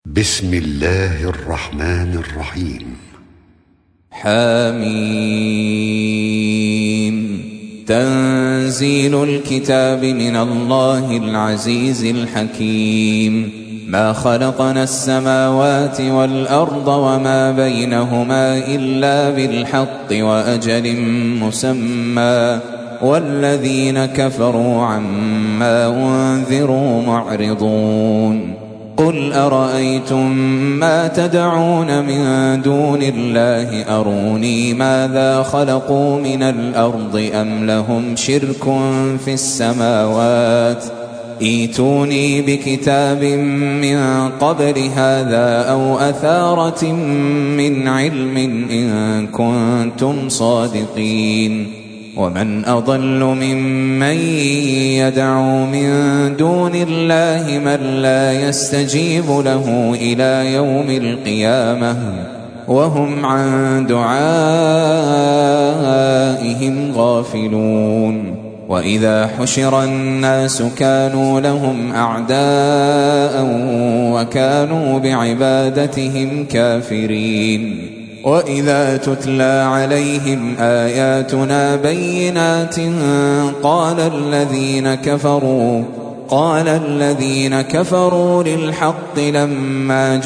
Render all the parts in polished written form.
بسم الله الرحمن الرحيم. حميم. تنزيل الكتاب من الله العزيز الحكيم. ما خلقنا السماوات والأرض وما بينهما إلا بالحق وأجل مسمى، والذين كفروا عما أنذروا معرضون. قل أرأيتم ما تدعون من دون الله أروني ماذا خلقوا من الأرض أم لهم شرك في السماوات ائتوني بكتاب من قبل هذا أو أثارة من علم إن كنتم صادقين. ومن أضل ممن يدعو من دون الله من لا يستجيب له إلى يوم القيامة وهم عن دعائهم غافلون. وإذا حشر الناس كانوا لهم أعداء وكانوا بعبادتهم كافرين. وإذا تتلى عليهم آياتنا بينات قال الذين كفروا للحق لما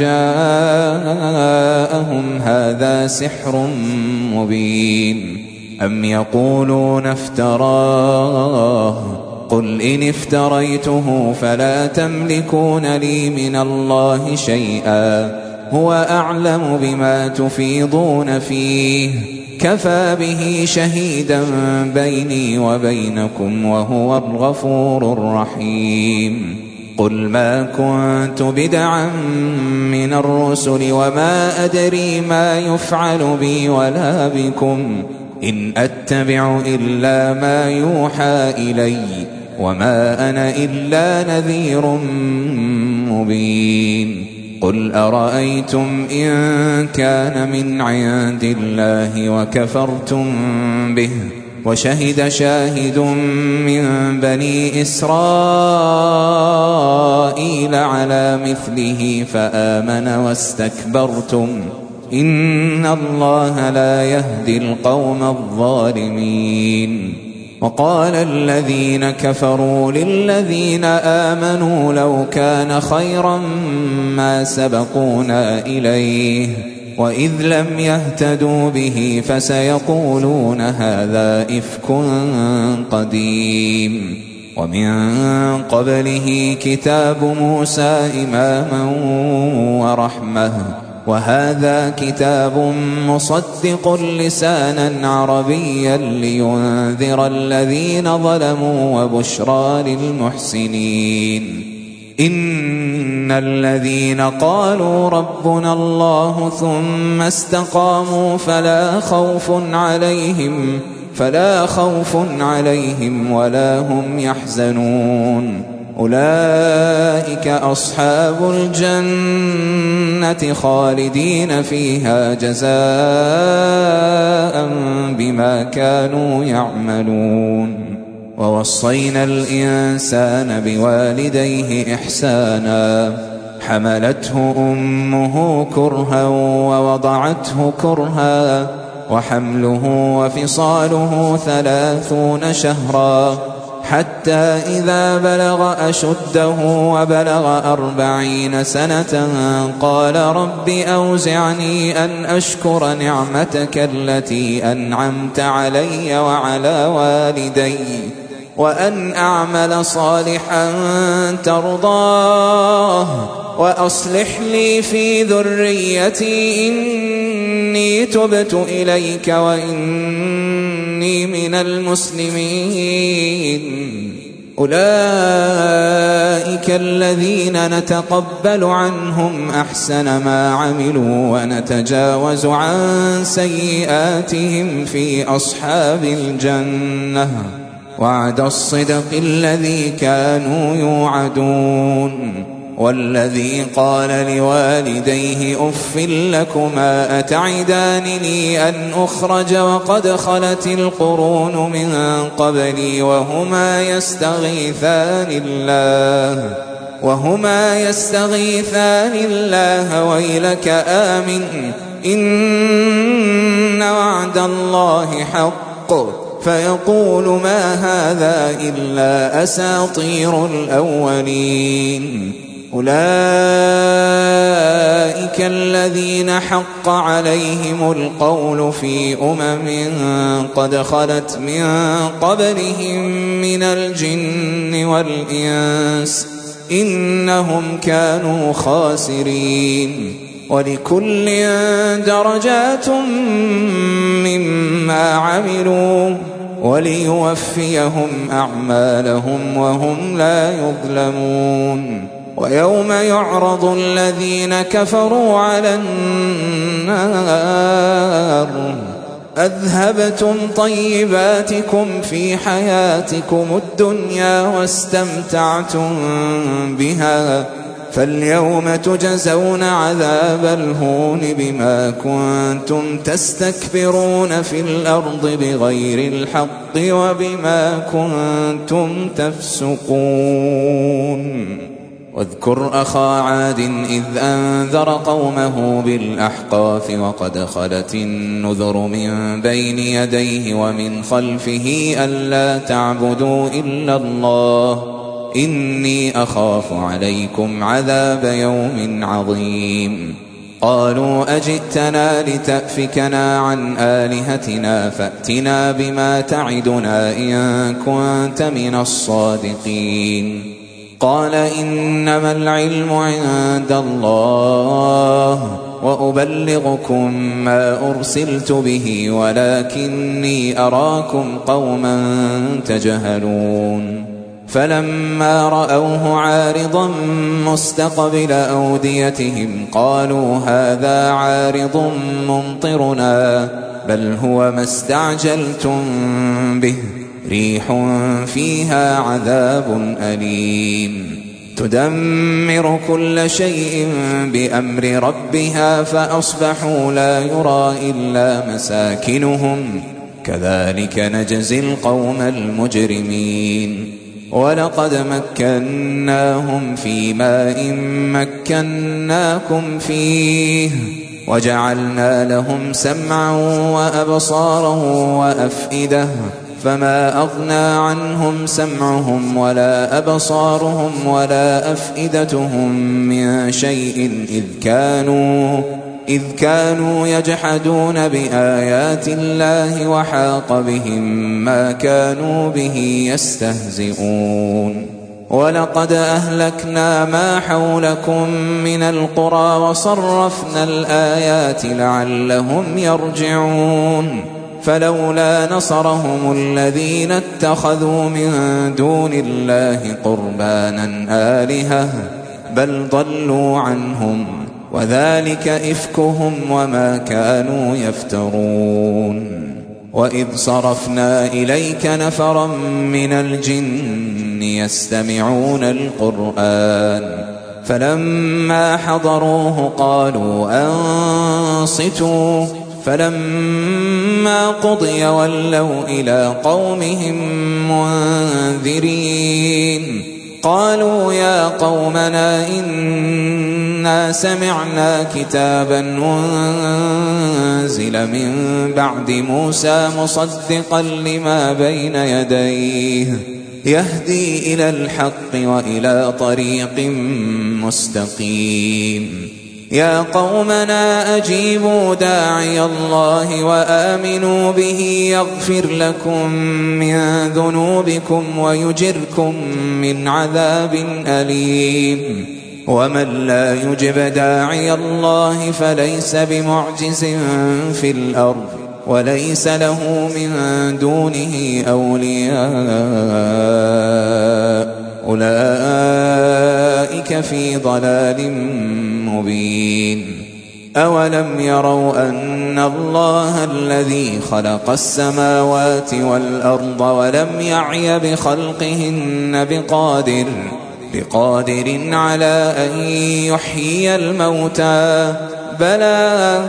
جاءهم هذا سحر مبين. أم يقولون افتراه قل إن افتريته فلا تملكون لي من الله شيئا هو أعلم بما تفيضون فيه كفى به شهيدا بيني وبينكم وهو الغفور الرحيم. قل ما كنت بدعا من الرسل وما أدري ما يفعل بي ولا بكم إن أتبع إلا ما يوحى إلي وما أنا إلا نذير مبين. قل أرأيتم إن كان من عند الله وكفرتم به وشهد شاهد من بني إسرائيل على مثله فآمن واستكبرتم إن الله لا يهدي القوم الظالمين. وقال الذين كفروا للذين آمنوا لو كان خيرا ما سبقونا إليه وإذ لم يهتدوا به فسيقولون هذا إفك قديم. ومن قبله كتاب موسى إماما ورحمة وهذا كتاب مصدق لسانا عربيا لينذر الذين ظلموا وبشرى للمحسنين. إن الذين قالوا ربنا الله ثم استقاموا فلا خوف عليهم ولا هم يحزنون. أولئك أصحاب الجنة خالدين فيها جزاء بما كانوا يعملون. ووصينا الإنسان بوالديه إحسانا حملته أمه كرها ووضعته كرها وحمله وفصاله 30 شهرا حتى إذا بلغ أشده وبلغ 40 سنة قال رب أوزعني أن أشكر نعمتك التي أنعمت علي وعلى والدي وأن أعمل صالحا ترضاه وأصلح لي في ذريتي إني تبت إليك وإني من المسلمين. أولئك الذين نتقبل عنهم أحسن ما عملوا ونتجاوز عن سيئاتهم في أصحاب الجنة وعد الصدق الذي كانوا يوعدون. والذي قال لوالديه أف لكما أتعدانني أن أخرج وقد خلت القرون من قبلي وهما يستغيثان الله وهما يستغيثان الله ويلك آمن إن وعد الله حق فيقول ما هذا إلا أساطير الأولين أولئك الذين حق عليهم القول في قد خلت من قبلهم من الجن والإنس إنهم كانوا خاسرين ولكل درجات مما عملوا وليوفيهم أعمالهم وهم لا يظلمون ويوم يعرض الذين كفروا على النار أذهبتم طيباتكم في حياتكم الدنيا واستمتعتم بها فاليوم تجزون عذاب الهون بما كنتم تستكبرون في الأرض بغير الحق وبما كنتم تفسقون واذكر أخا عاد إذ أنذر قومه بالأحقاف وقد خلت النذر من بين يديه ومن خلفه ألا تعبدوا إلا الله إني أخاف عليكم عذاب يوم عظيم قالوا أجئتنا لتأفكنا عن آلهتنا فأتنا بما تعدنا إن كنت من الصادقين قال إنما العلم عند الله وأبلغكم ما أرسلت به ولكني أراكم قوما تجهلون فلما رأوه عارضا مستقبل أوديتهم قالوا هذا عارض ممطرنا بل هو ما استعجلتم به ريح فيها عذاب أليم تدمر كل شيء بأمر ربها فأصبحوا لا يرى إلا مساكنهم كذلك نجزي القوم المجرمين ولقد مكناهم في ماء مكناكم فيه وجعلنا لهم سمعا وأبصارا وأفئدة فما أغنى عنهم سمعهم ولا أبصارهم ولا أفئدتهم من شيء إذ كانوا يجحدون بآيات الله وحاق بهم ما كانوا به يستهزئون ولقد أهلكنا ما حولكم من القرى وصرفنا الآيات لعلهم يرجعون فلولا نصرهم الذين اتخذوا من دون الله قربانا آلهة بل ضلوا عنهم وذلك إفكهم وما كانوا يفترون وإذ صرفنا إليك نفرا من الجن يستمعون القرآن فلما حضروه قالوا أنصتوا فلما قضي ولوا إلى قومهم منذرين قالوا يا قومنا إنا سمعنا كتابا أنزل من بعد موسى مصدقا لما بين يديه يهدي إلى الحق وإلى طريق مستقيم يا قومنا أجيبوا داعي الله وآمنوا به يغفر لكم من ذنوبكم ويجركم من عذاب أليم ومن لا يجب داعي الله فليس بمعجز في الأرض وليس له من دونه أولياء أولئك في ضلال مبين أولم يروا أن الله الذي خلق السماوات والأرض ولم يعي بخلقهن بقادر على أن يحيي الموتى بلى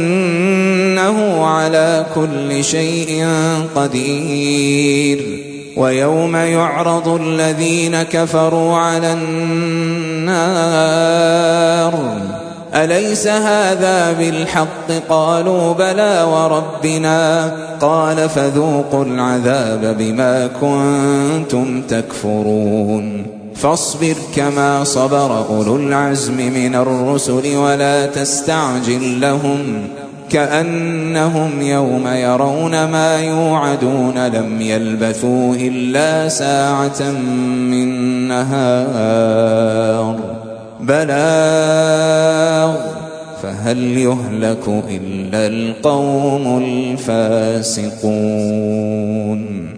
إنه على كل شيء قدير ويوم يعرض الذين كفروا على النار أليس هذا بالحق قالوا بلى وربنا قال فذوقوا العذاب بما كنتم تكفرون فاصبر كما صبر أولو العزم من الرسل ولا تستعجل لهم كأنهم يوم يرون ما يوعدون لم يلبثوا إلا ساعة من نهار بلاغ فهل يهلك إلا القوم الفاسقون.